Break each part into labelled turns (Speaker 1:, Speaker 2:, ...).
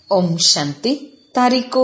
Speaker 1: ಓಂ ಶಾಂತಿ. ತಾರೀಕು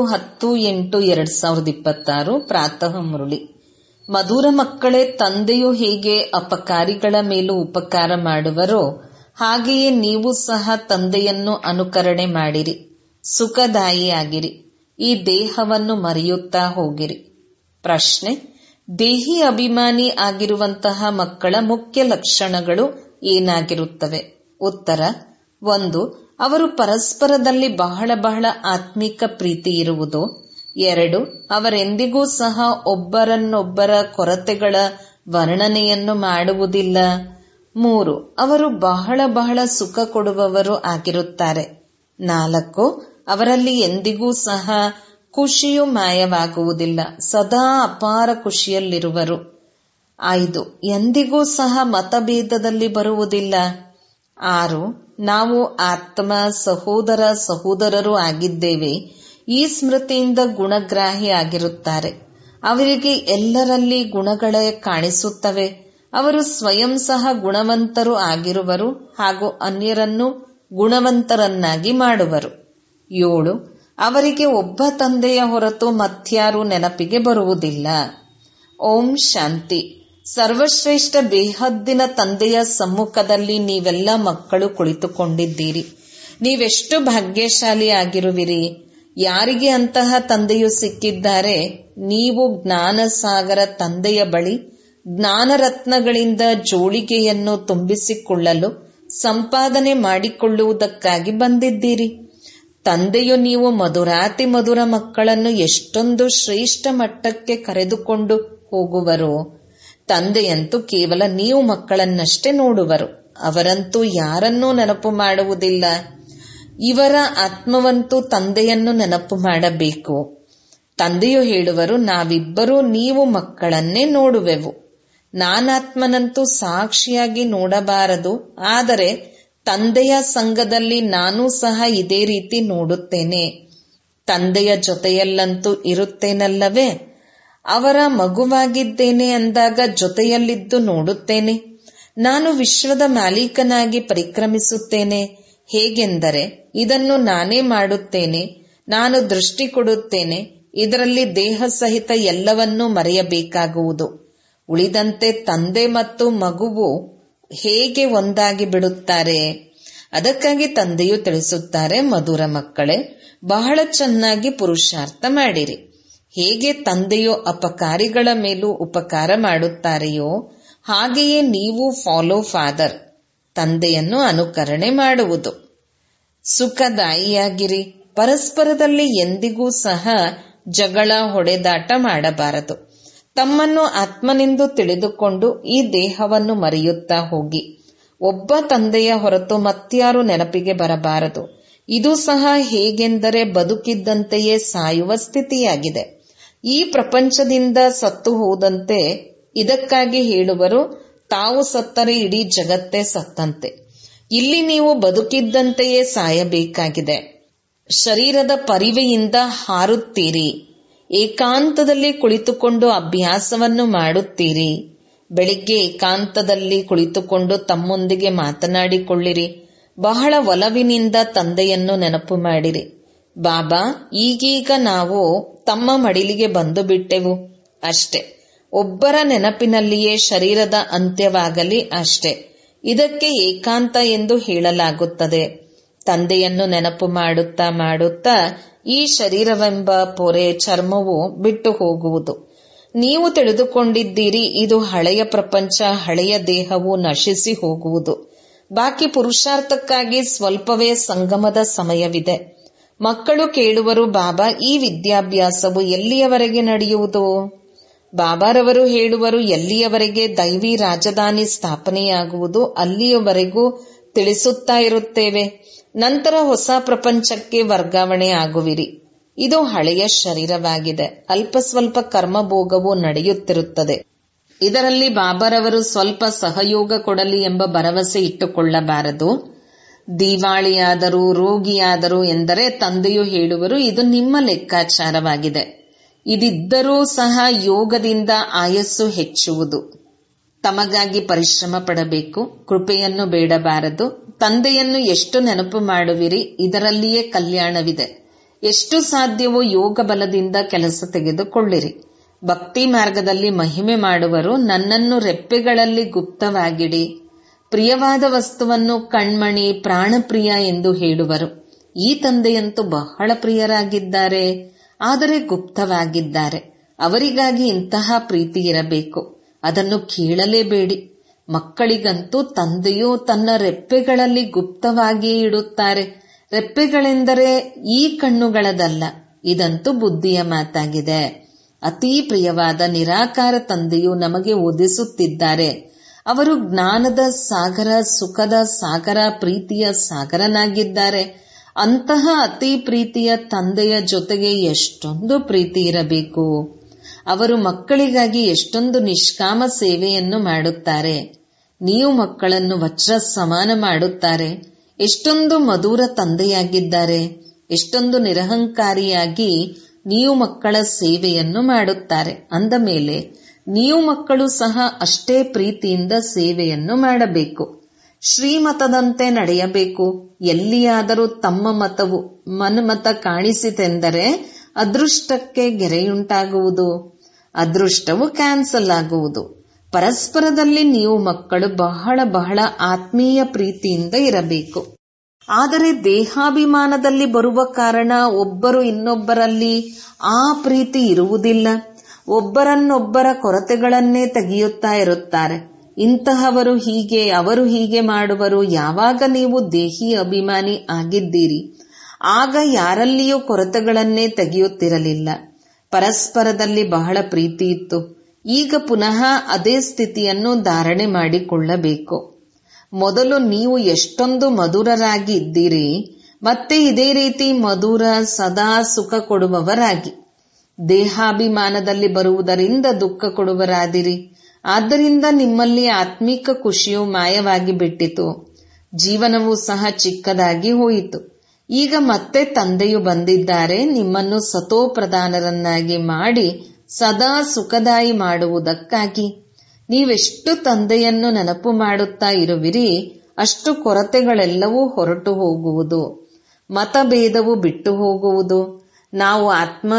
Speaker 1: 10/8/2026 ಪ್ರಾತಃ ಮುರಳಿ. ಮಧುರ ಮಕ್ಕಳೇ, ತಂದೆಯು ಹೇಗೆ ಅಪಕಾರಿಗಳ ಮೇಲೂ ಉಪಕಾರ ಮಾಡುವರೋ ಹಾಗೆಯೇ ನೀವು ಸಹ ತಂದೆಯನ್ನು ಅನುಕರಣೆ ಮಾಡಿರಿ. ಸುಖದಾಯಿಯಾಗಿರಿ. ಈ ದೇಹವನ್ನು ಮರೆಯುತ್ತಾ ಹೋಗಿರಿ. ಪ್ರಶ್ನೆ: ದೇಹಿ ಅಭಿಮಾನಿ ಆಗಿರುವಂತಹ ಮಕ್ಕಳ ಮುಖ್ಯ ಲಕ್ಷಣಗಳು ಏನಾಗಿರುತ್ತವೆ? ಉತ್ತರ: 1. ಅವರು ಪರಸ್ಪರದಲ್ಲಿ ಬಹಳ ಬಹಳ ಆತ್ಮಿಕ ಪ್ರೀತಿ ಇರುವುದು. 2. ಅವರೆಂದಿಗೂ ಸಹ ಒಬ್ಬರನ್ನೊಬ್ಬರ ಕೊರತೆಗಳ ವರ್ಣನೆಯನ್ನು ಮಾಡುವುದಿಲ್ಲ. 3. ಅವರು ಬಹಳ ಬಹಳ ಸುಖ ಕೊಡುವವರು ಆಗಿರುತ್ತಾರೆ. 4. ಅವರಲ್ಲಿ ಎಂದಿಗೂ ಸಹ ಖುಷಿಯು ಮಾಯವಾಗುವುದಿಲ್ಲ, ಸದಾ ಅಪಾರ ಖುಷಿಯಲ್ಲಿರುವರು. 5. ಎಂದಿಗೂ ಸಹ ಮತಭೇದದಲ್ಲಿ ಬರುವುದಿಲ್ಲ. 6. ನಾವು ಆತ್ಮ ಸಹೋದರ ಸಹೋದರರು ಆಗಿದ್ದೇವೆ. ಈ ಸ್ಮೃತಿಯಿಂದ ಗುಣಗ್ರಾಹಿ ಆಗಿರುತ್ತಾರೆ. ಅವರಿಗೆ ಎಲ್ಲರಲ್ಲಿ ಗುಣಗಳೇ ಕಾಣಿಸುತ್ತವೆ. ಅವರು ಸ್ವಯಂ ಸಹ ಗುಣವಂತರು ಆಗಿರುವರು ಹಾಗೂ ಅನ್ಯರನ್ನು ಗುಣವಂತರನ್ನಾಗಿ ಮಾಡುವರು. 7. ಅವರಿಗೆ ಒಬ್ಬ ತಂದೆಯ ಹೊರತು ಮತ್ಯಾರೂ ನೆನಪಿಗೆ ಬರುವುದಿಲ್ಲ. ಓಂ ಶಾಂತಿ. ಸರ್ವಶ್ರೇಷ್ಠ ಬೇಹದ್ದಿನ ತಂದೆಯ ಸಮ್ಮುಖದಲ್ಲಿ ನೀವೆಲ್ಲ ಮಕ್ಕಳು ಕುಳಿತುಕೊಂಡಿದ್ದೀರಿ. ನೀವೆಷ್ಟು ಭಾಗ್ಯಶಾಲಿ ಆಗಿರುವಿರಿ. ಯಾರಿಗೆ ಅಂತಹ ತಂದೆಯು ಸಿಕ್ಕಿದ್ದಾರೆ? ನೀವು ಜ್ಞಾನಸಾಗರ ತಂದೆಯ ಬಳಿ ಜ್ಞಾನರತ್ನಗಳಿಂದ ಜೋಳಿಗೆಯನ್ನು ತುಂಬಿಸಿಕೊಳ್ಳಲು ಸಂಪಾದನೆ ಮಾಡಿಕೊಳ್ಳುವುದಕ್ಕಾಗಿ ಬಂದಿದ್ದೀರಿ. ತಂದೆಯು ನೀವು ಮಧುರಾತಿ ಮಧುರ ಮಕ್ಕಳನ್ನು ಎಷ್ಟೊಂದು ಶ್ರೇಷ್ಠ ಮಟ್ಟಕ್ಕೆ ಕರೆದುಕೊಂಡು ಹೋಗುವರು. ತಂದೆಯಂತೂ ಕೇವಲ ನೀವು ಮಕ್ಕಳನ್ನಷ್ಟೇ ನೋಡುವರು. ಅವರಂತೂ ಯಾರನ್ನೂ ನೆನಪು ಮಾಡುವುದಿಲ್ಲ. ಇವರ ಆತ್ಮವಂತೂ ತಂದೆಯನ್ನು ನೆನಪು ಮಾಡಬೇಕು. ತಂದೆಯು ಹೇಳುವರು, ನಾವಿಬ್ಬರೂ ನೀವು ಮಕ್ಕಳನ್ನೇ ನೋಡುವೆವು. ನಾನಾತ್ಮನಂತೂ ಸಾಕ್ಷಿಯಾಗಿ ನೋಡಬಾರದು, ಆದರೆ ತಂದೆಯ ಸಂಘದಲ್ಲಿ ನಾನೂ ಸಹ ಇದೇ ರೀತಿ ನೋಡುತ್ತೇನೆ. ತಂದೆಯ ಜೊತೆಯಲ್ಲಂತೂ ಇರುತ್ತೇನಲ್ಲವೇ? ಅವರ ಮಗುವಾಗಿದ್ದೇನೆ ಅಂದಾಗ ಜೊತೆಯಲ್ಲಿದ್ದು ನೋಡುತ್ತೇನೆ. ನಾನು ವಿಶ್ವದ ಮಾಲೀಕನಾಗಿ ಪರಿಕ್ರಮಿಸುತ್ತೇನೆ. ಹೇಗೆಂದರೆ, ಇದನ್ನು ನಾನೇ ಮಾಡುತ್ತೇನೆ, ನಾನು ದೃಷ್ಟಿ ಕೊಡುತ್ತೇನೆ. ಇದರಲ್ಲಿ ದೇಹ ಸಹಿತ ಎಲ್ಲವನ್ನೂ ಮರೆಯಬೇಕಾಗುವುದು. ಉಳಿದಂತೆ ತಂದೆ ಮತ್ತು ಮಗುವು ಹೇಗೆ ಒಂದಾಗಿ ಬಿಡುತ್ತಾರೆ? ಅದಕ್ಕಾಗಿ ತಂದೆಯು ತಿಳಿಸುತ್ತಾರೆ, ಮಧುರ ಮಕ್ಕಳೇ, ಬಹಳ ಚೆನ್ನಾಗಿ ಪುರುಷಾರ್ಥ ಮಾಡಿರಿ. ಹೇಗೆ ತಂದೆಯು ಅಪಕಾರಿಗಳ ಮೇಲೂ ಉಪಕಾರ ಮಾಡುತ್ತಾರೆಯೋ ಹಾಗೆಯೇ ನೀವು ಫಾಲೋ ಫಾದರ್, ತಂದೆಯನ್ನು ಅನುಕರಣೆ ಮಾಡುವುದು. ಸುಖದಾಯಿಯಾಗಿರಿ. ಪರಸ್ಪರದಲ್ಲಿ ಎಂದಿಗೂ ಸಹ ಜಗಳ ಹೊಡೆದಾಟ ಮಾಡಬಾರದು. ತಮ್ಮನ್ನು ಆತ್ಮನೆಂದು ತಿಳಿದುಕೊಂಡು ಈ ದೇಹವನ್ನು ಮರೆಯುತ್ತಾ ಹೋಗಿ. ಒಬ್ಬ ತಂದೆಯ ಹೊರತು ಮತ್ಯಾರು ನೆನಪಿಗೆ ಬರಬಾರದು. ಇದು ಸಹ ಹೇಗೆಂದರೆ ಬದುಕಿದ್ದಂತೆಯೇ ಸಾಯುವ ಸ್ಥಿತಿಯಾಗಿದೆ. ಈ ಪ್ರಪಂಚದಿಂದ ಸತ್ತು ಹೋದಂತೆ. ಇದಕ್ಕಾಗಿ ಹೇಳುವರು, ತಾವು ಸತ್ತರೆ ಇಡೀ ಜಗತ್ತೇ ಸತ್ತಂತೆ. ಇಲ್ಲಿ ನೀವು ಬದುಕಿದ್ದಂತೆಯೇ ಸಾಯಬೇಕಾಗಿದೆ. ಶರೀರದ ಪರಿವೆಯಿಂದ ಹಾರುತ್ತೀರಿ. ಏಕಾಂತದಲ್ಲಿ ಕುಳಿತುಕೊಂಡು ಅಭ್ಯಾಸವನ್ನು ಮಾಡುತ್ತೀರಿ. ಬೆಳಿಗ್ಗೆ ಏಕಾಂತದಲ್ಲಿ ಕುಳಿತುಕೊಂಡು ತಮ್ಮೊಂದಿಗೆ ಮಾತನಾಡಿಕೊಳ್ಳಿರಿ. ಬಹಳ ಒಲವಿನಿಂದ ತಂದೆಯನ್ನು ನೆನಪು ಮಾಡಿರಿ. ಬಾಬಾ, ಈಗೀಗ ನಾವು ತಮ್ಮ ಮಡಿಲಿಗೆ ಬಂದು ಬಿಟ್ಟೆವು ಅಷ್ಟೆ. ಒಬ್ಬರ ನೆನಪಿನಲ್ಲಿಯೇ ಶರೀರದ ಅಂತ್ಯವಾಗಲಿ ಅಷ್ಟೆ. ಇದಕ್ಕೆ ಏಕಾಂತ ಎಂದು ಹೇಳಲಾಗುತ್ತದೆ. ತಂದೆಯನ್ನು ನೆನಪು ಮಾಡುತ್ತಾ ಮಾಡುತ್ತಾ ಈ ಶರೀರವೆಂಬ ಪೊರೆ ಚರ್ಮವು ಬಿಟ್ಟು ಹೋಗುವುದು. ನೀವು ತಿಳಿದುಕೊಂಡಿದ್ದೀರಿ, ಇದು ಹಳೆಯ ಪ್ರಪಂಚ, ಹಳೆಯ ದೇಹವು ನಶಿಸಿ ಹೋಗುವುದು. ಬಾಕಿ ಪುರುಷಾರ್ಥಕ್ಕಾಗಿ ಸ್ವಲ್ಪವೇ ಸಂಗಮದ ಸಮಯವಿದೆ. ಮಕ್ಕಳು ಕೇಳುವರು, ಬಾಬಾ, ಈ ವಿದ್ಯಾಭ್ಯಾಸವು ಎಲ್ಲಿಯವರೆಗೆ ನಡೆಯುವುದು? ಬಾಬಾರವರು ಹೇಳುವರು, ಎಲ್ಲಿಯವರೆಗೆ ದೈವಿ ರಾಜಧಾನಿ ಸ್ಥಾಪನೆಯಾಗುವುದು ಅಲ್ಲಿಯವರೆಗೂ ತಿಳಿಸುತ್ತಾ ಇರುತ್ತೇವೆ. ನಂತರ ಹೊಸ ಪ್ರಪಂಚಕ್ಕೆ ವರ್ಗಾವಣೆ ಆಗುವಿರಿ. ಇದು ಹಳೆಯ ಶರೀರವಾಗಿದೆ. ಅಲ್ಪ ಸ್ವಲ್ಪ ಕರ್ಮಭೋಗವು ನಡೆಯುತ್ತಿರುತ್ತದೆ. ಇದರಲ್ಲಿ ಬಾಬಾರವರು ಸ್ವಲ್ಪ ಸಹಯೋಗ ಕೊಡಲಿ ಎಂಬ ಭರವಸೆ ಇಟ್ಟುಕೊಳ್ಳಬಾರದು. ದಿವಾಳಿಯಾದರೂ ರೋಗಿಯಾದರೂ ಎಂದರೆ ತಂದೆಯು ಹೇಳುವರು, ಇದು ನಿಮ್ಮ ಲೆಕ್ಕಾಚಾರವಾಗಿದೆ. ಇದಿದ್ದರೂ ಸಹ ಯೋಗದಿಂದ ಆಯಸ್ಸು ಹೆಚ್ಚುವುದು. ತಮಗಾಗಿ ಪರಿಶ್ರಮ ಪಡಬೇಕು. ಕೃಪೆಯನ್ನು ಬೇಡಬಾರದು. ತಂದೆಯನ್ನು ಎಷ್ಟು ನೆನಪು ಮಾಡುವಿರಿ, ಇದರಲ್ಲಿಯೇ ಕಲ್ಯಾಣವಿದೆ. ಎಷ್ಟು ಸಾಧ್ಯವೋ ಯೋಗ ಬಲದಿಂದ ಕೆಲಸ ತೆಗೆದುಕೊಳ್ಳಿರಿ. ಭಕ್ತಿ ಮಾರ್ಗದಲ್ಲಿ ಮಹಿಮೆ ಮಾಡುವರು. ನನ್ನನ್ನು ರೆಪ್ಪೆಗಳಲ್ಲಿ ಗುಪ್ತವಾಗಿಡಿ. ಪ್ರಿಯವಾದ ವಸ್ತುವನ್ನು ಕಣ್ಮಣಿ, ಪ್ರಾಣಪ್ರಿಯ ಎಂದು ಹೇಳುವರು. ಈ ತಂದೆಯಂತೂ ಬಹಳ ಪ್ರಿಯರಾಗಿದ್ದಾರೆ, ಆದರೆ ಗುಪ್ತವಾಗಿದ್ದಾರೆ. ಅವರಿಗಾಗಿ ಇಂತಹ ಪ್ರೀತಿ ಇರಬೇಕು. ಅದನ್ನು ಕೇಳಲೇಬೇಡಿ. ಮಕ್ಕಳಿಗಂತೂ ತಂದೆಯು ತನ್ನ ರೆಪ್ಪೆಗಳಲ್ಲಿ ಗುಪ್ತವಾಗಿಯೇ ಇಡುತ್ತಾರೆ. ರೆಪ್ಪೆಗಳೆಂದರೆ ಈ ಕಣ್ಣುಗಳದಲ್ಲ. ಇದಂತೂ ಬುದ್ಧಿಯ ಮಾತಾಗಿದೆ. ಅತೀ ಪ್ರಿಯವಾದ ನಿರಾಕಾರ ತಂದೆಯು ನಮಗೆ ಓದಿಸುತ್ತಿದ್ದಾರೆ. ಅವರು ಜ್ಞಾನದ ಸಾಗರ, ಸುಖದ ಸಾಗರ, ಪ್ರೀತಿಯ ಸಾಗರನಾಗಿದ್ದಾರೆ. ಅಂತಹ ಅತಿ ಪ್ರೀತಿಯ ತಂದೆಯ ಜೊತೆಗೆ ಎಷ್ಟೊಂದು ಪ್ರೀತಿ ಇರಬೇಕು. ಅವರು ಮಕ್ಕಳಿಗಾಗಿ ಎಷ್ಟೊಂದು ನಿಷ್ಕಾಮ ಸೇವೆಯನ್ನು ಮಾಡುತ್ತಾರೆ. ನೀವು ಮಕ್ಕಳನ್ನು ವಜ್ರ ಸಮಾನ ಮಾಡುತ್ತಾರೆ. ಎಷ್ಟೊಂದು ಮಧುರ ತಂದೆಯಾಗಿದ್ದಾರೆ. ಎಷ್ಟೊಂದು ನಿರಹಂಕಾರಿಯಾಗಿ ನೀವು ಮಕ್ಕಳ ಸೇವೆಯನ್ನು ಮಾಡುತ್ತಾರೆ. ಅಂದ ಮೇಲೆ ನೀವು ಮಕ್ಕಳು ಸಹ ಅಷ್ಟೇ ಪ್ರೀತಿಯಿಂದ ಸೇವೆಯನ್ನು ಮಾಡಬೇಕು. ಶ್ರೀಮತದಂತೆ ನಡೆಯಬೇಕು. ಎಲ್ಲಿಯಾದರೂ ತಮ್ಮ ಮತವು ಮನ್ಮತ ಕಾಣಿಸಿತೆಂದರೆ ಅದೃಷ್ಟಕ್ಕೆ ಗೆರೆಯುಂಟಾಗುವುದು, ಅದೃಷ್ಟವು ಕ್ಯಾನ್ಸಲ್ ಆಗುವುದು. ಪರಸ್ಪರದಲ್ಲಿ ನೀವು ಮಕ್ಕಳು ಬಹಳ ಬಹಳ ಆತ್ಮೀಯ ಪ್ರೀತಿಯಿಂದ ಇರಬೇಕು. ಆದರೆ ದೇಹಾಭಿಮಾನದಲ್ಲಿ ಬರುವ ಕಾರಣ ಒಬ್ಬರು ಇನ್ನೊಬ್ಬರಲ್ಲಿ ಆ ಪ್ರೀತಿ ಇರುವುದಿಲ್ಲ. ಒಬ್ಬರನ್ನೊಬ್ಬರ ಕೊರತೆಗಳನ್ನೇ ತೆಗೆಯುತ್ತಾ ಇರುತ್ತಾರೆ. ಇಂತಹವರು ಹೀಗೆ, ಅವರು ಹೀಗೆ ಮಾಡುವರು. ಯಾವಾಗ ನೀವು ದೇಹಿ ಅಭಿಮಾನಿ ಆಗಿದ್ದೀರಿ ಆಗ ಯಾರಲ್ಲಿಯೂ ಕೊರತೆಗಳನ್ನೇ ತೆಗೆಯುತ್ತಿರಲಿಲ್ಲ. ಪರಸ್ಪರದಲ್ಲಿ ಬಹಳ ಪ್ರೀತಿ ಇತ್ತು. ಈಗ ಪುನಃ ಅದೇ ಸ್ಥಿತಿಯನ್ನು ಧಾರಣೆ ಮಾಡಿಕೊಳ್ಳಬೇಕು. ಮೊದಲು ನೀವು ಎಷ್ಟೊಂದು ಮಧುರರಾಗಿ ಇದ್ದೀರಿ, ಮತ್ತೆ ಇದೇ ರೀತಿ ಮಧುರ, ಸದಾ ಸುಖ ಕೊಡುವವರಾಗಿ. ದೇಹಾಭಿಮಾನದಲ್ಲಿ ಬರುವುದರಿಂದ ದುಃಖ ಕೊಡುವರಾದಿರಿ. ಆದ್ದರಿಂದ ನಿಮ್ಮಲ್ಲಿ ಆತ್ಮಿಕ ಖುಷಿಯು ಮಾಯವಾಗಿ ಬಿಟ್ಟಿತು. ಜೀವನವೂ ಸಹ ಚಿಕ್ಕದಾಗಿ ಹೋಯಿತು. ಈಗ ಮತ್ತೆ ತಂದೆಯು ಬಂದಿದ್ದಾರೆ ನಿಮ್ಮನ್ನು ಸತೋಪ್ರಧಾನರನ್ನಾಗಿ ಮಾಡಿ ಸದಾ ಸುಖದಾಯಿ ಮಾಡುವುದಕ್ಕಾಗಿ. ನೀವೆಷ್ಟು ತಂದೆಯನ್ನು ನೆನಪು ಮಾಡುತ್ತಾ ಇರುವಿರಿ ಅಷ್ಟು ಕೊರತೆಗಳೆಲ್ಲವೂ ಹೊರಟು ಹೋಗುವುದು. ಮತಭೇದವು ಬಿಟ್ಟು ಹೋಗುವುದು. ನಾವು ಆತ್ಮ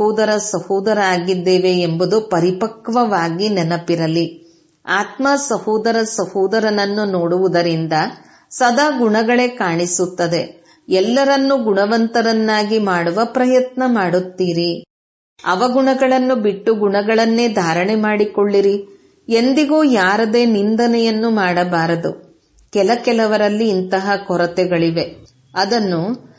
Speaker 1: ಸಹೋದರ ಆಗಿದ್ದೇವೆ ಎಂಬುದು ಪರಿಪಕ್ವವಾಗಿ ನೆನಪಿರಲಿ. ಆತ್ಮ ಸಹೋದರನನ್ನು ನೋಡುವುದರಿಂದ ಸದಾ ಗುಣಗಳೇ ಕಾಣಿಸುತ್ತದೆ. ಎಲ್ಲರನ್ನೂ ಗುಣವಂತರನ್ನಾಗಿ ಮಾಡುವ ಪ್ರಯತ್ನ ಮಾಡುತ್ತೀರಿ. ಅವಗುಣಗಳನ್ನು ಬಿಟ್ಟು ಗುಣಗಳನ್ನೇ ಧಾರಣೆ ಮಾಡಿಕೊಳ್ಳಿರಿ. ಎಂದಿಗೂ ಯಾರದೇ ನಿಂದನೆಯನ್ನು ಮಾಡಬಾರದು. ಕೆಲವರಲ್ಲಿ ಇಂತಹ ಕೊರತೆಗಳಿವೆ. ಅದನ್ನು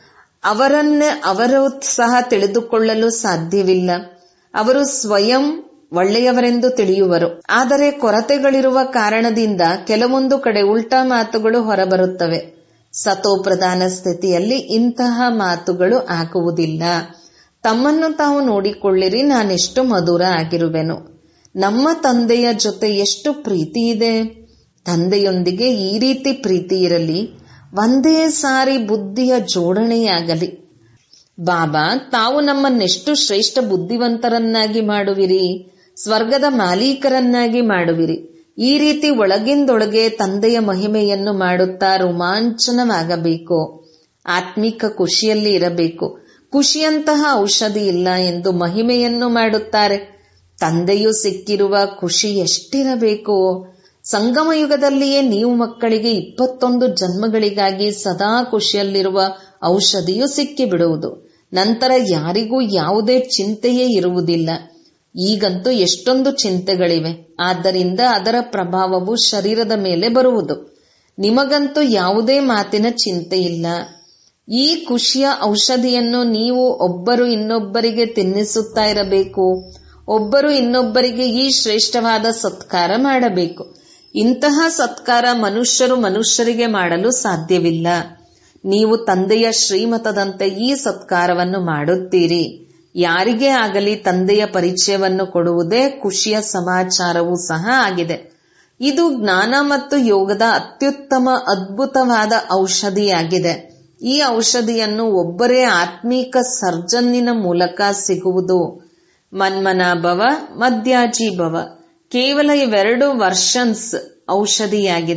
Speaker 1: ಅವರು ಸಹ ತಿಳಿದುಕೊಳ್ಳಲು ಸಾಧ್ಯವಿಲ್ಲ. ಅವರು ಸ್ವಯಂ ಒಳ್ಳೆಯವರೆಂದು ತಿಳಿಯುವರು. ಆದರೆ ಕೊರತೆಗಳಿರುವ ಕಾರಣದಿಂದ ಕೆಲವೊಂದು ಕಡೆ ಉಲ್ಟಾ ಮಾತುಗಳು ಹೊರಬರುತ್ತವೆ. ಸತೋಪ್ರಧಾನ ಸ್ಥಿತಿಯಲ್ಲಿ ಇಂತಹ ಮಾತುಗಳು ಆಗುವುದಿಲ್ಲ. ತಮ್ಮನ್ನು ತಾವು ನೋಡಿಕೊಳ್ಳಿರಿ. ನಾನೆಷ್ಟು ಮಧುರ ಆಗಿರುವೆನು. ನಮ್ಮ ತಂದೆಯ ಜೊತೆ ಎಷ್ಟು ಪ್ರೀತಿ ಇದೆ. ತಂದೆಯೊಂದಿಗೆ ಈ ರೀತಿ ಪ್ರೀತಿ ಇರಲಿ. ಒಂದೇ ಸಾರಿ ಬುದ್ಧಿಯ ಜೋಡಣೆಯಾಗಲಿ. ಬಾಬಾ, ತಾವು ನಮ್ಮನ್ನೆಷ್ಟು ಶ್ರೇಷ್ಠ ಬುದ್ಧಿವಂತರನ್ನಾಗಿ ಮಾಡುವಿರಿ, ಸ್ವರ್ಗದ ಮಾಲೀಕರನ್ನಾಗಿ ಮಾಡುವಿರಿ. ಈ ರೀತಿ ಒಳಗಿಂದೊಳಗೆ ತಂದೆಯ ಮಹಿಮೆಯನ್ನು ಮಾಡುತ್ತಾ ರೋಮಾಂಚನವಾಗಬೇಕು. ಆತ್ಮಿಕ ಖುಷಿಯಲ್ಲಿ ಇರಬೇಕು. ಖುಷಿಯಂತಹ ಔಷಧಿ ಇಲ್ಲ ಎಂದು ಮಹಿಮೆಯನ್ನು ಮಾಡುತ್ತಾರೆ. ತಂದೆಯು ಸಿಕ್ಕಿರುವ ಖುಷಿ ಎಷ್ಟಿರಬೇಕು. ಸಂಗಮಯುಗದಲ್ಲಿಯೇ ನೀವು ಮಕ್ಕಳಿಗೆ 21 ಜನ್ಮಗಳಿಗಾಗಿ ಸದಾ ಖುಷಿಯಲ್ಲಿರುವ ಔಷಧಿಯು ಸಿಕ್ಕಿಬಿಡುವುದು. ನಂತರ ಯಾರಿಗೂ ಯಾವುದೇ ಚಿಂತೆಯೇ ಇರುವುದಿಲ್ಲ. ಈಗಂತೂ ಎಷ್ಟೊಂದು ಚಿಂತೆಗಳಿವೆ. ಆದ್ದರಿಂದ ಅದರ ಪ್ರಭಾವವು ಶರೀರದ ಮೇಲೆ ಬರುವುದು. ನಿಮಗಂತೂ ಯಾವುದೇ ಮಾತಿನ ಚಿಂತೆ ಇಲ್ಲ. ಈ ಖುಷಿಯ ಔಷಧಿಯನ್ನು ನೀವು ಒಬ್ಬರು ಇನ್ನೊಬ್ಬರಿಗೆ ತಿನ್ನಿಸುತ್ತಾ ಇರಬೇಕು. ಒಬ್ಬರು ಇನ್ನೊಬ್ಬರಿಗೆ ಈ ಶ್ರೇಷ್ಠವಾದ ಸತ್ಕಾರ ಮಾಡಬೇಕು. ಇಂತಹ ಸತ್ಕಾರ ಮನುಷ್ಯರಿಗೆ ಮಾಡಲು ಸಾಧ್ಯವಿಲ್ಲ. ನೀವು ತಂದೆಯ ಶ್ರೀಮತದಂತೆ ಈ ಸತ್ಕಾರವನ್ನು ಮಾಡುತ್ತೀರಿ. ಯಾರಿಗೇ ಆಗಲಿ ತಂದೆಯ ಪರಿಚಯವನ್ನು ಕೊಡುವುದೇ ಖುಷಿಯ ಸಮಾಚಾರವೂ ಸಹ ಆಗಿದೆ. ಇದು ಜ್ಞಾನ ಮತ್ತು ಯೋಗದ ಅತ್ಯುತ್ತಮ ಅದ್ಭುತವಾದ ಔಷಧಿಯಾಗಿದೆ. ಈ ಔಷಧಿಯನ್ನು ಒಬ್ಬರೇ ಆತ್ಮೀಕ ಸರ್ಜನ್ನಿನ ಮೂಲಕ ಸಿಗುವುದು. ಮನ್ಮನಾಭವ, ಮಧ್ಯಾಜೀಭವ ಕೇವಲ ಇವೆರಡು ವರ್ಷನ್ಸ್ ಔಷಧಿಯಾಗಿದೆ.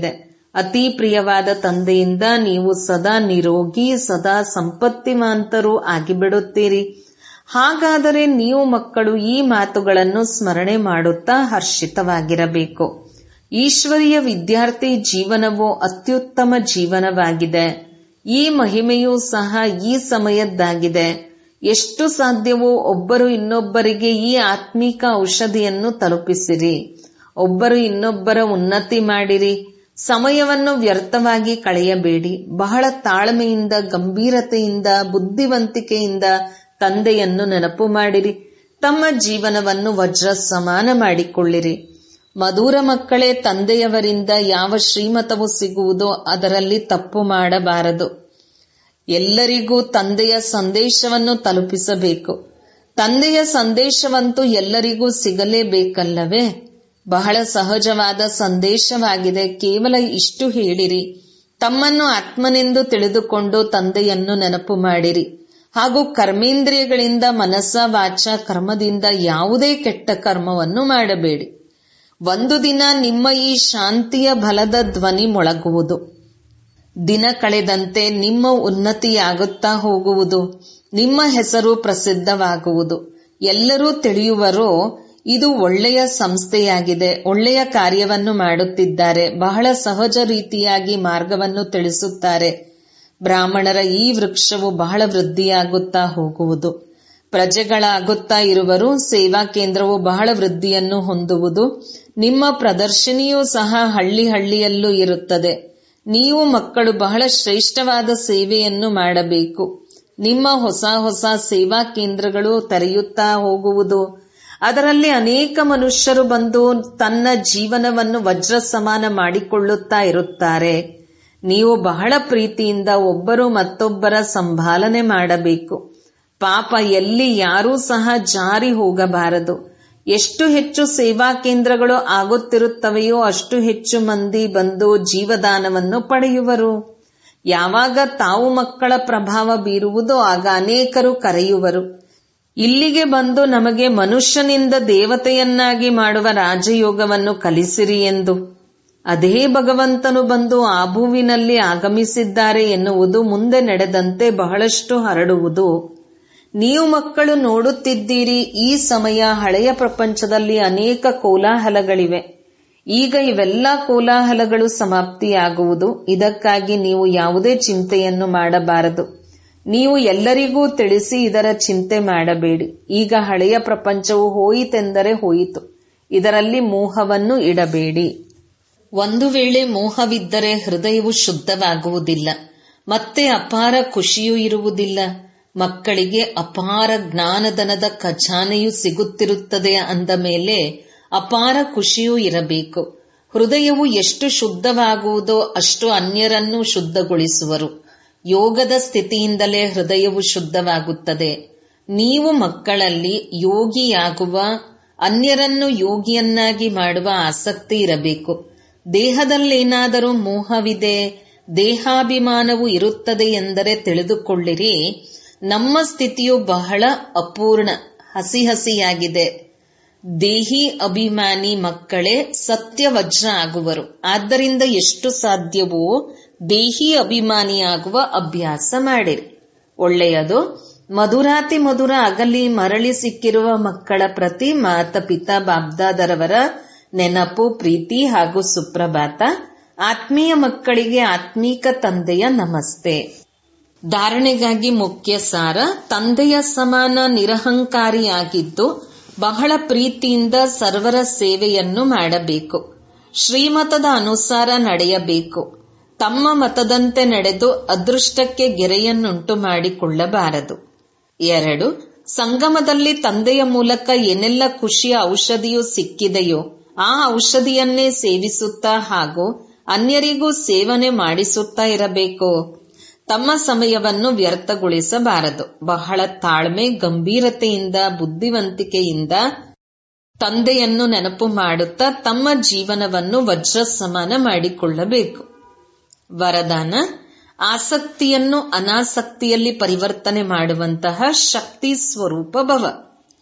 Speaker 1: ಅತಿ ಪ್ರಿಯವಾದ ತಂದೆಯಿಂದ ನೀವು ಸದಾ ನಿರೋಗಿ, ಸದಾ ಸಂಪತ್ತಿವಂತರೂ ಆಗಿಬಿಡುತ್ತೀರಿ. ಹಾಗಾದರೆ ನೀವು ಮಕ್ಕಳು ಈ ಮಾತುಗಳನ್ನು ಸ್ಮರಣೆ ಮಾಡುತ್ತಾ ಹರ್ಷಿತವಾಗಿರಬೇಕು. ಈಶ್ವರೀಯ ವಿದ್ಯಾರ್ಥಿ ಜೀವನವು ಅತ್ಯುತ್ತಮ ಜೀವನವಾಗಿದೆ. ಈ ಮಹಿಮೆಯೂ ಸಹ ಈ ಸಮಯದ್ದಾಗಿದೆ. ಎಷ್ಟು ಸಾಧ್ಯವೋ ಒಬ್ಬರು ಇನ್ನೊಬ್ಬರಿಗೆ ಈ ಆತ್ಮಿಕ ಔಷಧಿಯನ್ನು ತಲುಪಿಸಿರಿ. ಒಬ್ಬರು ಇನ್ನೊಬ್ಬರ ಉನ್ನತಿ ಮಾಡಿರಿ. ಸಮಯವನ್ನು ವ್ಯರ್ಥವಾಗಿ ಕಳೆಯಬೇಡಿ. ಬಹಳ ತಾಳ್ಮೆಯಿಂದ, ಗಂಭೀರತೆಯಿಂದ, ಬುದ್ಧಿವಂತಿಕೆಯಿಂದ ತಂದೆಯನ್ನು ನೆನಪು ಮಾಡಿರಿ. ತಮ್ಮ ಜೀವನವನ್ನು ವಜ್ರ ಸಮಾನ ಮಾಡಿಕೊಳ್ಳಿರಿ. ಮಧುರ ಮಕ್ಕಳೇ, ತಂದೆಯವರಿಂದ ಯಾವ ಶ್ರೀಮತವು ಸಿಗುವುದೋ ಅದರಲ್ಲಿ ತಪ್ಪು ಮಾಡಬಾರದು. ಎಲ್ಲರಿಗೂ ತಂದೆಯ ಸಂದೇಶವನ್ನು ತಲುಪಿಸಬೇಕು. ತಂದೆಯ ಸಂದೇಶವಂತೂ ಎಲ್ಲರಿಗೂ ಸಿಗಲೇಬೇಕಲ್ಲವೇ? ಬಹಳ ಸಹಜವಾದ ಸಂದೇಶವಾಗಿದೆ. ಕೇವಲ ಇಷ್ಟು ಹೇಳಿರಿ. ತಮ್ಮನ್ನು ಆತ್ಮನೆಂದು ತಿಳಿದುಕೊಂಡು ತಂದೆಯನ್ನು ನೆನಪು ಮಾಡಿರಿ. ಹಾಗೂ ಕರ್ಮೇಂದ್ರಿಯಗಳಿಂದ, ಮನಸ್ಸ, ವಾಚ, ಕರ್ಮದಿಂದ ಯಾವುದೇ ಕೆಟ್ಟ ಕರ್ಮವನ್ನು ಮಾಡಬೇಡಿ. ಒಂದು ದಿನ ನಿಮ್ಮ ಈ ಶಾಂತಿಯ ಬಲದ ಧ್ವನಿ ಮೊಳಗುವುದು. ದಿನ ಕಳೆದಂತೆ ನಿಮ್ಮ ಉನ್ನತಿಯಾಗುತ್ತಾ ಹೋಗುವುದು. ನಿಮ್ಮ ಹೆಸರು ಪ್ರಸಿದ್ಧವಾಗುವುದು. ಎಲ್ಲರೂ ತಿಳಿಯುವರೋ ಇದು ಒಳ್ಳೆಯ ಸಂಸ್ಥೆಯಾಗಿದೆ, ಒಳ್ಳೆಯ ಕಾರ್ಯವನ್ನು ಮಾಡುತ್ತಿದ್ದಾರೆ, ಬಹಳ ಸಹಜ ರೀತಿಯಾಗಿ ಮಾರ್ಗವನ್ನು ತಿಳಿಸುತ್ತಾರೆ. ಬ್ರಾಹ್ಮಣರ ಈ ವೃಕ್ಷವು ಬಹಳ ವೃದ್ಧಿಯಾಗುತ್ತಾ ಹೋಗುವುದು. ಪ್ರಜೆಗಳಾಗುತ್ತಾ ಇರುವರು. ಸೇವಾ ಕೇಂದ್ರವು ಬಹಳ ವೃದ್ಧಿಯನ್ನು ಹೊಂದುವುದು. ನಿಮ್ಮ ಪ್ರದರ್ಶನಿಯೂ ಸಹ ಹಳ್ಳಿ ಹಳ್ಳಿಯಲ್ಲೂ ಇರುತ್ತದೆ. ನೀವು ಮಕ್ಕಳು ಬಹಳ ಶ್ರೇಷ್ಠವಾದ ಸೇವೆಯನ್ನು ಮಾಡಬೇಕು. ನಿಮ್ಮ ಹೊಸ ಹೊಸ ಸೇವಾ ಕೇಂದ್ರಗಳು ತೆರೆಯುತ್ತಾ ಹೋಗುವುದು. ಅದರಲ್ಲಿ ಅನೇಕ ಮನುಷ್ಯರು ಬಂದು ತನ್ನ ಜೀವನವನ್ನು ವಜ್ರ ಸಮಾನ ಮಾಡಿಕೊಳ್ಳುತ್ತಾ ಇರುತ್ತಾರೆ. ನೀವು ಬಹಳ ಪ್ರೀತಿಯಿಂದ ಒಬ್ಬರು ಮತ್ತೊಬ್ಬರ ಸಂಭಾಲನೆ ಮಾಡಬೇಕು. ಪಾಪ ಎಲ್ಲಿ ಯಾರೂ ಸಹ ಜಾರಿ ಹೋಗಬಾರದು. ಎಷ್ಟು ಹೆಚ್ಚು ಸೇವಾ ಕೇಂದ್ರಗಳು ಆಗುತ್ತಿರುತ್ತವೆಯೋ ಅಷ್ಟು ಹೆಚ್ಚು ಮಂದಿ ಬಂದು ಜೀವದಾನವನ್ನು ಪಡೆಯುವರು. ಯಾವಾಗ ತಾವು ಮಕ್ಕಳ ಪ್ರಭಾವ ಬೀರುವುದೋ ಆಗ ಅನೇಕರು ಕರೆಯುವರು. ಇಲ್ಲಿಗೆ ಬಂದು ನಮಗೆ ಮನುಷ್ಯನಿಂದ ದೇವತೆಯನ್ನಾಗಿ ಮಾಡುವ ರಾಜಯೋಗವನ್ನು ಕಲಿಸಿರಿ ಎಂದು. ಅದೇ ಭಗವಂತನು ಬಂದು ಆಬುವಿನಲ್ಲಿ ಆಗಮಿಸಿದ್ದಾರೆ ಎನ್ನುವುದು ಮುಂದೆ ನಡೆದಂತೆ ಬಹಳಷ್ಟು ಹರಡುವುದು. ನೀವು ಮಕ್ಕಳು ನೋಡುತ್ತಿದ್ದೀರಿ. ಈ ಸಮಯ ಹಳೆಯ ಪ್ರಪಂಚದಲ್ಲಿ ಅನೇಕ ಕೋಲಾಹಲಗಳಿವೆ. ಈಗ ಇವೆಲ್ಲ ಕೋಲಾಹಲಗಳು ಸಮಾಪ್ತಿಯಾಗುವುದು. ಇದಕ್ಕಾಗಿ ನೀವು ಯಾವುದೇ ಚಿಂತೆಯನ್ನು ಮಾಡಬಾರದು. ನೀವು ಎಲ್ಲರಿಗೂ ತಿಳಿಸಿ ಇದರ ಚಿಂತೆ ಮಾಡಬೇಡಿ. ಈಗ ಹಳೆಯ ಪ್ರಪಂಚವು ಹೋಯಿತೆಂದರೆ ಹೋಯಿತು. ಇದರಲ್ಲಿ ಮೋಹವನ್ನು ಇಡಬೇಡಿ. ಒಂದು ವೇಳೆ ಮೋಹವಿದ್ದರೆ ಹೃದಯವು ಶುದ್ಧವಾಗುವುದಿಲ್ಲ. ಮತ್ತೆ ಅಪಾರ ಖುಷಿಯೂ ಇರುವುದಿಲ್ಲ. ಮಕ್ಕಳಿಗೆ ಅಪಾರ ಜ್ಞಾನಧನದ ಖಜಾನೆಯೂ ಸಿಗುತ್ತಿರುತ್ತದೆ ಅಂದ ಮೇಲೆ ಅಪಾರ ಖುಷಿಯೂ ಇರಬೇಕು. ಹೃದಯವು ಎಷ್ಟು ಶುದ್ಧವಾಗುವುದೋ ಅಷ್ಟು ಅನ್ಯರನ್ನು ಶುದ್ಧಗೊಳಿಸುವರು. ಯೋಗದ ಸ್ಥಿತಿಯಿಂದಲೇ ಹೃದಯವು ಶುದ್ಧವಾಗುತ್ತದೆ. ನೀವು ಮಕ್ಕಳಲ್ಲಿ ಯೋಗಿಯಾಗುವ, ಅನ್ಯರನ್ನು ಯೋಗಿಯನ್ನಾಗಿ ಮಾಡುವ ಆಸಕ್ತಿ ಇರಬೇಕು. ದೇಹದಲ್ಲೇನಾದರೂ ಮೋಹವಿದೆ, ದೇಹಾಭಿಮಾನವು ಇರುತ್ತದೆ ಎಂದರೆ ತಿಳಿದುಕೊಳ್ಳಿರಿ, ನಮ್ಮ ಸ್ಥಿತಿಯು ಬಹಳ ಅಪೂರ್ಣ, ಹಸಿಯಾಗಿದೆ. ದೇಹಿ ಅಭಿಮಾನಿ ಮಕ್ಕಳೇ ಸತ್ಯ ವಜ್ರ ಆಗುವರು. ಆದ್ದರಿಂದ ಎಷ್ಟು ಸಾಧ್ಯವೋ ದೇಹಿ ಅಭಿಮಾನಿಯಾಗುವ ಅಭ್ಯಾಸ ಮಾಡಿರಿ. ಒಳ್ಳೆಯದು. ಮಧುರಾತಿ ಮಧುರ ಅಗಲಿ ಮರಳಿ ಸಿಕ್ಕಿರುವ ಮಕ್ಕಳ ಪ್ರತಿ ಮಾತಪಿತಾ ಬಾಬ್ದಾದರವರ ನೆನಪು, ಪ್ರೀತಿ ಹಾಗೂ ಸುಪ್ರಭಾತ. ಆತ್ಮೀಯ ಮಕ್ಕಳಿಗೆ ಆತ್ಮೀಕ ತಂದೆಯ ನಮಸ್ತೆ. ಧಾರಣೆಗಾಗಿ ಮುಖ್ಯ ಸಾರ: ತಂದೆಯ ಸಮಾನ ನಿರಹಂಕಾರಿಯಾಗಿದ್ದು ಬಹಳ ಪ್ರೀತಿಯಿಂದ ಸರ್ವರ ಸೇವೆಯನ್ನು ಮಾಡಬೇಕು. ಶ್ರೀಮತದ ಅನುಸಾರ ನಡೆಯಬೇಕು. ತಮ್ಮ ಮತದಂತೆ ನಡೆದು ಅದೃಷ್ಟಕ್ಕೆ ಗೆರೆಯನ್ನುಂಟು ಮಾಡಿಕೊಳ್ಳಬಾರದು. 2. ಸಂಗಮದಲ್ಲಿ ತಂದೆಯ ಮೂಲಕ ಏನೆಲ್ಲ ಖುಷಿಯ ಔಷಧಿಯು ಸಿಕ್ಕಿದೆಯೋ ಆ ಔಷಧಿಯನ್ನೇ ಸೇವಿಸುತ್ತಾ ಹಾಗೂ ಅನ್ಯರಿಗೂ ಸೇವನೆ ಮಾಡಿಸುತ್ತಾ ಇರಬೇಕು. ತಮ್ಮ ಸಮಯವನ್ನು ವ್ಯರ್ಥಗೊಳಿಸಬಾರದು. ಬಹಳ ತಾಳ್ಮೆ, ಗಂಭೀರತೆಯಿಂದ, ಬುದ್ಧಿವಂತಿಕೆಯಿಂದ ತಂದೆಯನ್ನು ನೆನಪು ಮಾಡುತ್ತಾ ತಮ್ಮ ಜೀವನವನ್ನು ವಜ್ರ ಸಮಾನ ಮಾಡಿಕೊಳ್ಳಬೇಕು. ವರದಾನ: ಆಸಕ್ತಿಯನ್ನು ಅನಾಸಕ್ತಿಯಲ್ಲಿ ಪರಿವರ್ತನೆ ಮಾಡುವಂತಹ ಶಕ್ತಿ ಸ್ವರೂಪ ಭವ.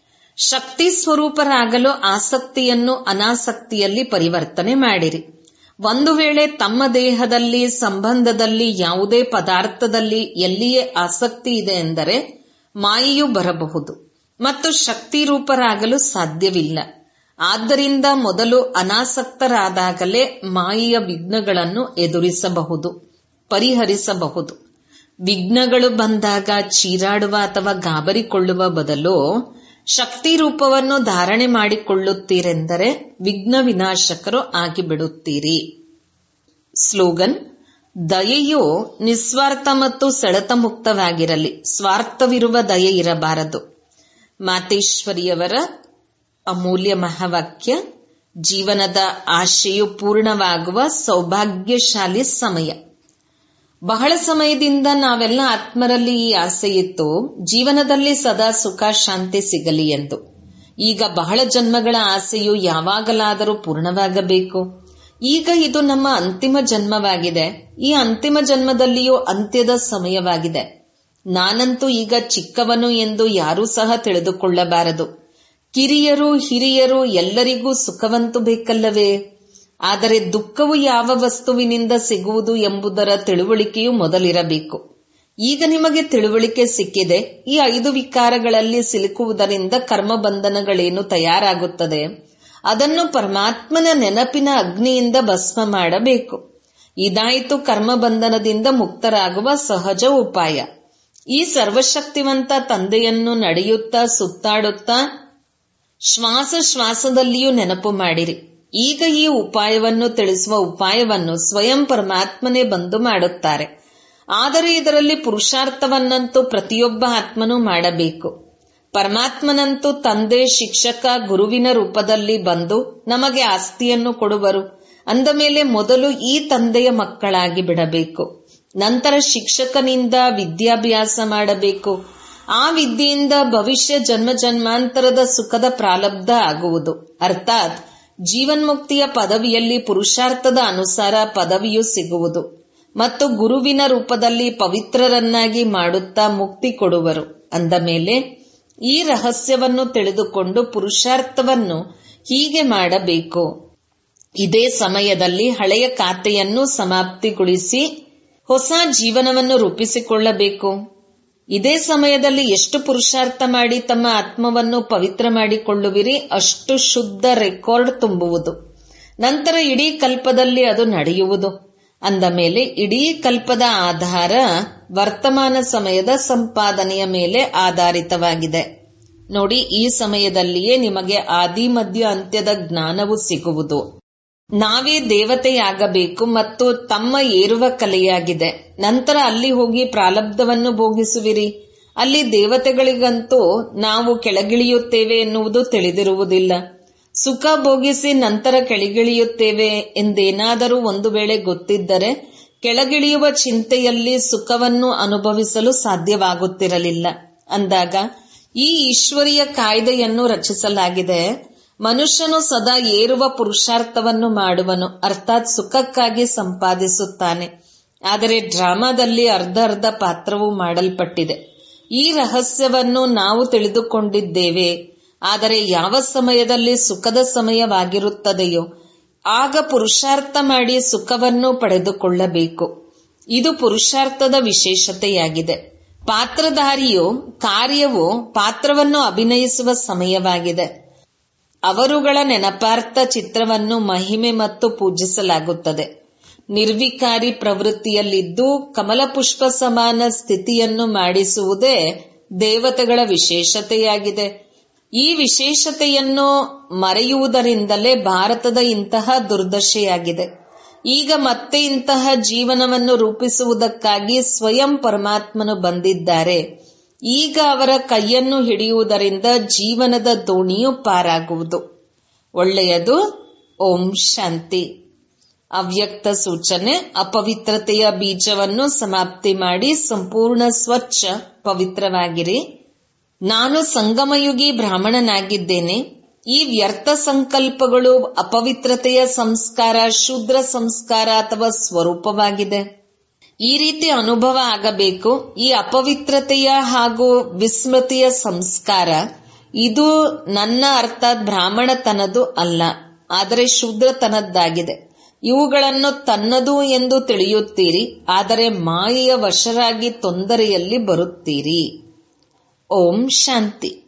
Speaker 1: ಶಕ್ತಿ ಸ್ವರೂಪರಾಗಲು ಆಸಕ್ತಿಯನ್ನು ಅನಾಸಕ್ತಿಯಲ್ಲಿ ಪರಿವರ್ತನೆ ಮಾಡಿರಿ. ಒಂದು ವೇಳೆ ತಮ್ಮ ದೇಹದಲ್ಲಿ, ಸಂಬಂಧದಲ್ಲಿ, ಯಾವುದೇ ಪದಾರ್ಥದಲ್ಲಿ ಎಲ್ಲಿಯೇ ಆಸಕ್ತಿ ಇದೆ ಎಂದರೆ ಮಾಯೆಯು ಬರಬಹುದು ಮತ್ತು ಶಕ್ತಿರೂಪರಾಗಲು ಸಾಧ್ಯವಿಲ್ಲ. ಆದ್ದರಿಂದ ಮೊದಲು ಅನಾಸಕ್ತರಾದಾಗಲೇ ಮಾಯೆಯ ವಿಘ್ನಗಳನ್ನು ಎದುರಿಸಬಹುದು, ಪರಿಹರಿಸಬಹುದು. ವಿಘ್ನಗಳು ಬಂದಾಗ ಚೀರಾಡುವ ಅಥವಾ ಗಾಬರಿಕೊಳ್ಳುವ ಬದಲು ಶಕ್ತಿ ರೂಪವನ್ನು ಧಾರಣೆ ಮಾಡಿಕೊಳ್ಳುತ್ತೀರೆಂದರೆ ವಿಘ್ನ ವಿನಾಶಕರು ಆಗಿಬಿಡುತ್ತೀರಿ. ಸ್ಲೋಗನ್: ದಯೆಯು ನಿಸ್ವಾರ್ಥ ಮತ್ತು ಸೆಳೆತ ಮುಕ್ತವಾಗಿರಲಿ. ಸ್ವಾರ್ಥವಿರುವ ದಯೆ ಇರಬಾರದು. ಮಾತೇಶ್ವರಿಯವರ ಅಮೂಲ್ಯ ಮಹಾವಾಕ್ಯ: ಜೀವನದ ಆಶೆಯು ಪೂರ್ಣವಾಗುವ ಸೌಭಾಗ್ಯಶಾಲಿ ಸಮಯ. ಬಹಳ ಸಮಯದಿಂದ ನಾವೆಲ್ಲ ಆತ್ಮರಲ್ಲಿ ಈ ಆಸೆಯಿತ್ತು, ಜೀವನದಲ್ಲಿ ಸದಾ ಸುಖ ಶಾಂತಿ ಸಿಗಲಿ ಎಂದು. ಈಗ ಬಹಳ ಜನ್ಮಗಳ ಆಸೆಯು ಯಾವಾಗಲಾದರೂ ಪೂರ್ಣವಾಗಬೇಕು. ಈಗ ಇದು ನಮ್ಮ ಅಂತಿಮ ಜನ್ಮವಾಗಿದೆ. ಈ ಅಂತಿಮ ಜನ್ಮದಲ್ಲಿಯೂ ಅಂತ್ಯದ ಸಮಯವಾಗಿದೆ. ನಾನಂತೂ ಈಗ ಚಿಕ್ಕವನು ಎಂದು ಯಾರೂ ಸಹ ತಿಳಿದುಕೊಳ್ಳಬಾರದು. ಕಿರಿಯರು ಹಿರಿಯರು ಎಲ್ಲರಿಗೂ ಸುಖವಂತೂ ಬೇಕಲ್ಲವೇ? ಆದರೆ ದುಃಖವು ಯಾವ ವಸ್ತುವಿನಿಂದ ಸಿಗುವುದು ಎಂಬುದರ ತಿಳುವಳಿಕೆಯೂ ಮೊದಲಿರಬೇಕು. ಈಗ ನಿಮಗೆ ತಿಳುವಳಿಕೆ ಸಿಕ್ಕಿದೆ. ಈ 5 ವಿಕಾರಗಳಲ್ಲಿ ಸಿಲುಕುವುದರಿಂದ ಕರ್ಮಬಂಧನಗಳೇನು ತಯಾರಾಗುತ್ತದೆ, ಅದನ್ನು ಪರಮಾತ್ಮನ ನೆನಪಿನ ಅಗ್ನಿಯಿಂದ ಭಸ್ಮ ಮಾಡಬೇಕು. ಇದಾಯಿತು ಕರ್ಮಬಂಧನದಿಂದ ಮುಕ್ತರಾಗುವ ಸಹಜ ಉಪಾಯ. ಈ ಸರ್ವಶಕ್ತಿವಂತ ತಂದೆಯನ್ನು ನಡೆಯುತ್ತಾ ಸುತ್ತಾಡುತ್ತಾ ಶ್ವಾಸ ಶ್ವಾಸದಲ್ಲಿಯೂ ನೆನಪು ಮಾಡಿರಿ. ಈಗ ಈ ಉಪಾಯವನ್ನು ತಿಳಿಸುವ ಉಪಾಯವನ್ನು ಸ್ವಯಂ ಪರಮಾತ್ಮನೇ ಬಂದು ಮಾಡುತ್ತಾರೆ. ಆದರೆ ಇದರಲ್ಲಿ ಪುರುಷಾರ್ಥವನ್ನಂತೂ ಪ್ರತಿಯೊಬ್ಬ ಆತ್ಮನೂ ಮಾಡಬೇಕು. ಪರಮಾತ್ಮನಂತೂ ತಂದೆ, ಶಿಕ್ಷಕ, ಗುರುವಿನ ರೂಪದಲ್ಲಿ ಬಂದು ನಮಗೆ ಆಸ್ತಿಯನ್ನು ಕೊಡುವರು. ಅಂದ ಮೇಲೆ ಮೊದಲು ಈ ತಂದೆಯ ಮಕ್ಕಳಾಗಿ ಬಿಡಬೇಕು. ನಂತರ ಶಿಕ್ಷಕನಿಂದ ವಿದ್ಯಾಭ್ಯಾಸ ಮಾಡಬೇಕು. ಆ ವಿದ್ಯೆಯಿಂದ ಭವಿಷ್ಯ ಜನ್ಮ ಜನ್ಮಾಂತರದ ಸುಖದ ಪ್ರಾರಬ್ಧ ಆಗುವುದು. ಅರ್ಥಾತ್ ಜೀವನ್ಮುಕ್ತಿಯ ಪದವಿಯಲ್ಲಿ ಪುರುಷಾರ್ಥದ ಅನುಸಾರ ಪದವಿಯು ಸಿಗುವುದು ಮತ್ತು ಗುರುವಿನ ರೂಪದಲ್ಲಿ ಪವಿತ್ರರನ್ನಾಗಿ ಮಾಡುತ್ತಾ ಮುಕ್ತಿ ಕೊಡುವರು. ಅಂದ ಮೇಲೆ ಈ ರಹಸ್ಯವನ್ನು ತಿಳಿದುಕೊಂಡು ಪುರುಷಾರ್ಥವನ್ನು ಹೀಗೆ ಮಾಡಬೇಕು. ಇದೇ ಸಮಯದಲ್ಲಿ ಹಳೆಯ ಖಾತೆಯನ್ನು ಸಮಾಪ್ತಿಗೊಳಿಸಿ ಹೊಸ ಜೀವನವನ್ನು ರೂಪಿಸಿಕೊಳ್ಳಬೇಕು. ಇದೇ ಸಮಯದಲ್ಲಿ ಎಷ್ಟು ಪುರುಷಾರ್ಥ ಮಾಡಿ ತಮ್ಮ ಆತ್ಮವನ್ನು ಪವಿತ್ರ ಮಾಡಿಕೊಳ್ಳುವಿರಿ, ಅಷ್ಟು ಶುದ್ಧ ರೆಕಾರ್ಡ್ ತುಂಬುವುದು. ನಂತರ ಇಡೀ ಕಲ್ಪದಲ್ಲಿ ಅದು ನಡೆಯುವುದು. ಅಂದ ಮೇಲೆ ಇಡೀ ಕಲ್ಪದ ಆಧಾರ ವರ್ತಮಾನ ಸಮಯದ ಸಂಪಾದನೆಯ ಮೇಲೆ ಆಧಾರಿತವಾಗಿದೆ. ನೋಡಿ, ಈ ಸಮಯದಲ್ಲಿಯೇ ನಿಮಗೆ ಆದಿ ಮಧ್ಯ ಅಂತ್ಯದ ಜ್ಞಾನವು ಸಿಗುವುದು. ನಾವೇ ದೇವತೆಯಾಗಬೇಕು ಮತ್ತು ತಮ್ಮ ಏರುವ ಕಲೆಯಾಗಿದೆ. ನಂತರ ಅಲ್ಲಿ ಹೋಗಿ ಪ್ರಾರಬ್ಧವನ್ನು ಭೋಗಿಸುವಿರಿ. ಅಲ್ಲಿ ದೇವತೆಗಳಿಗಂತೂ ನಾವು ಕೆಳಗಿಳಿಯುತ್ತೇವೆ ಎನ್ನುವುದು ತಿಳಿದಿರುವುದಿಲ್ಲ. ಸುಖ ಭೋಗಿಸಿ ನಂತರ ಕೆಳಗಿಳಿಯುತ್ತೇವೆ ಎಂದೇನಾದರೂ ಒಂದು ವೇಳೆ ಗೊತ್ತಿದ್ದರೆ ಕೆಳಗಿಳಿಯುವ ಚಿಂತೆಯಲ್ಲಿ ಸುಖವನ್ನು ಅನುಭವಿಸಲು ಸಾಧ್ಯವಾಗುತ್ತಿರಲಿಲ್ಲ. ಅಂದಾಗ ಈ ಈಶ್ವರೀಯ ಕಾಯ್ದೆಯನ್ನು ರಚಿಸಲಾಗಿದೆ. ಮನುಷ್ಯನು ಸದಾ ಏರುವ ಪುರುಷಾರ್ಥವನ್ನು ಮಾಡುವನು, ಅರ್ಥಾತ್ ಸುಖಕ್ಕಾಗಿ ಸಂಪಾದಿಸುತ್ತಾನೆ. ಆದರೆ ಡ್ರಾಮಾದಲ್ಲಿ ಅರ್ಧ ಪಾತ್ರವೂ ಮಾಡಲ್ಪಟ್ಟಿದೆ. ಈ ರಹಸ್ಯವನ್ನು ನಾವು ತಿಳಿದುಕೊಂಡಿದ್ದೇವೆ. ಆದರೆ ಯಾವ ಸಮಯದಲ್ಲಿ ಸುಖದ ಸಮಯವಾಗಿರುತ್ತದೆಯೋ ಆಗ ಪುರುಷಾರ್ಥ ಮಾಡಿ ಸುಖವನ್ನು ಪಡೆದುಕೊಳ್ಳಬೇಕು. ಇದು ಪುರುಷಾರ್ಥದ ವಿಶೇಷತೆಯಾಗಿದೆ. ಪಾತ್ರಧಾರಿಯು ಕಾರ್ಯವು ಪಾತ್ರವನ್ನು ಅಭಿನಯಿಸುವ ಸಮಯವಾಗಿದೆ. ಅವರುಗಳ ನೆನಪಾರ್ಥ ಚಿತ್ರವನ್ನು ಮಹಿಮೆ ಮತ್ತು ಪೂಜಿಸಲಾಗುತ್ತದೆ. ನಿರ್ವಿಕಾರಿ ಪ್ರವೃತ್ತಿಯಲ್ಲಿದ್ದು ಕಮಲಪುಷ್ಪ ಸಮಾನ ಸ್ಥಿತಿಯನ್ನು ಮಾಡಿಸುವುದೇ ದೇವತೆಗಳ ವಿಶೇಷತೆಯಾಗಿದೆ. ಈ ವಿಶೇಷತೆಯನ್ನು ಮರೆಯುವುದರಿಂದಲೇ ಭಾರತದ ಇಂತಹ ದುರ್ದಶೆಯಾಗಿದೆ. ಈಗ ಮತ್ತೆ ಇಂತಹ ಜೀವನವನ್ನು ರೂಪಿಸುವುದಕ್ಕಾಗಿ ಸ್ವಯಂ ಪರಮಾತ್ಮನು ಬಂದಿದ್ದಾರೆ. ಈಗ ಅವರ ಕೈಯನ್ನು ಹಿಡಿಯುವುದರಿಂದ ಜೀವನದ ದೋಣಿಯು ಪಾರಾಗುವುದು. ಒಳ್ಳೆಯದು. ಓಂ ಶಾಂತಿ. ಅವ್ಯಕ್ತ ಸೂಚನೆ: ಅಪವಿತ್ರತೆಯ ಬೀಜವನ್ನು ಸಮಾಪ್ತಿ ಮಾಡಿ ಸಂಪೂರ್ಣ ಸ್ವಚ್ಛ ಪವಿತ್ರವಾಗಿರಿ. ನಾನು ಸಂಗಮಯುಗಿ ಬ್ರಾಹ್ಮಣನಾಗಿದ್ದೇನೆ. ಈ ವ್ಯರ್ಥ ಸಂಕಲ್ಪಗಳು ಅಪವಿತ್ರತೆಯ ಸಂಸ್ಕಾರ, ಶೂದ್ರ ಸಂಸ್ಕಾರ ಅಥವಾ ಸ್ವರೂಪವಾಗಿದೆ. ಈ ರೀತಿ ಅನುಭವ ಆಗಬೇಕು. ಈ ಅಪವಿತ್ರತೆಯ ಹಾಗೂ ವಿಸ್ಮೃತಿಯ ಸಂಸ್ಕಾರ ಇದು ನನ್ನ ಅರ್ಥಾತ್ ಬ್ರಾಹ್ಮಣತನದು ಅಲ್ಲ, ಆದರೆ ಶೂದ್ರತನದ್ದಾಗಿದೆ. ಇವುಗಳನ್ನು ತನ್ನದು ಎಂದು ತಿಳಿಯುತ್ತೀರಿ, ಆದರೆ ಮಾಯೆಯ ವಶರಾಗಿ ತೊಂದರೆಯಲ್ಲಿ ಬರುತ್ತೀರಿ. ಓಂ ಶಾಂತಿ.